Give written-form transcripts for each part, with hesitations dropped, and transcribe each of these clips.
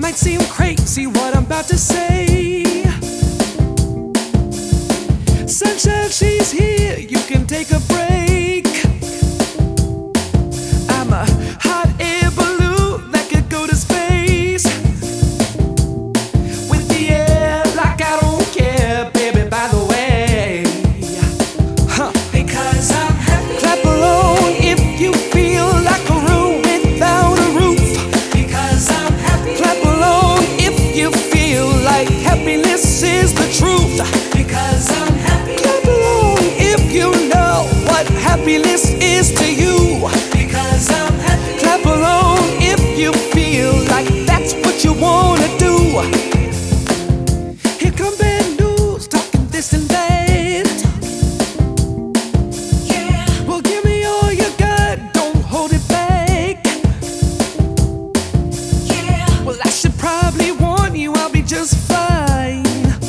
might seem crazy what I'm about to say. Sunshine, she's here, you can take a break. I'm a hot air balloon that could go to space. With the air like I don't care, baby, by the way. Because I'm happy. Clap along if you feel like a room without a roof. Because I'm happy. Clap along if you feel like happiness is the truth. Because I'm happy. Clap along if you know what happiness is to you. Because I'm happy. Clap along if you feel like that's what you wanna do. Here come bad news, talking this and that. Yeah. Well, give me all you got, don't hold it back. Yeah. Well, I should probably warn you, I'll be just fine.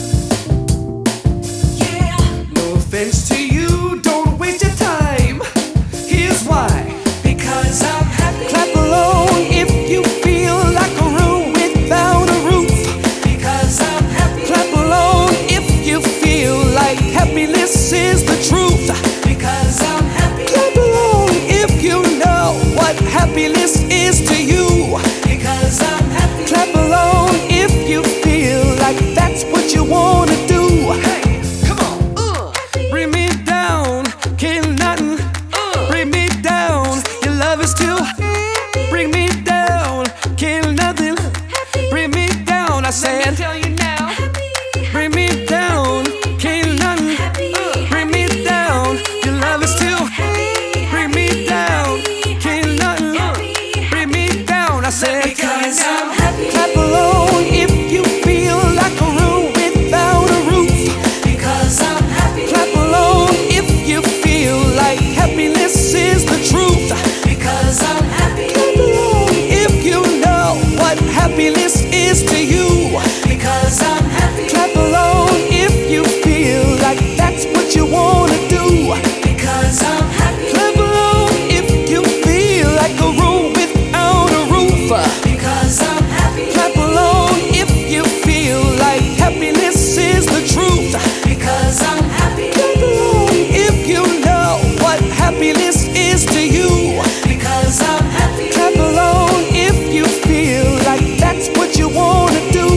Yeah. No offense to you, don't waste your time. Here's why. Because I'm happy. Clap along if you feel like a room without a roof. Because I'm happy. Clap along if you feel like happiness is the truth. Because I'm happy. Clap along if you know what happiness is to you. Because I'm happy. Clap along if you feel like that's what you wanna do. Hey, come on, bring me down, can't nothing bring me down. Your love is too. Bring me down, can't nothing bring me down. I said, tell you now. Bring me down, can't nothing bring me down. Your love is too. Bring me down, can't nothing bring me down. I said, because I'm happy. Clap along if you feel like a room without a roof. Because I'm happy. Clap along if you feel like happiness is the truth. Because I'm happy. Clap along if you know what happiness is to you. Because I'm happy. Clap along if you feel like that's what you wanna do. Because I'm happy. Clap along if you feel like a room without a roof. Because I'm happy. Clap along if you feel like happiness is the truth. Because I'm happy. Clap along if you know what happiness is to you. Because I'm happy. Clap along if you feel like that's what you wanna do.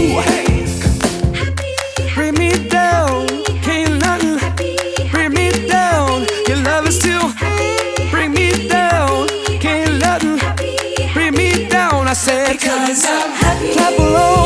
Bring me down, can't nothing bring me down. Your love is too. Bring me down, can't nothing bring me down. I said, because I'm happy. Clap along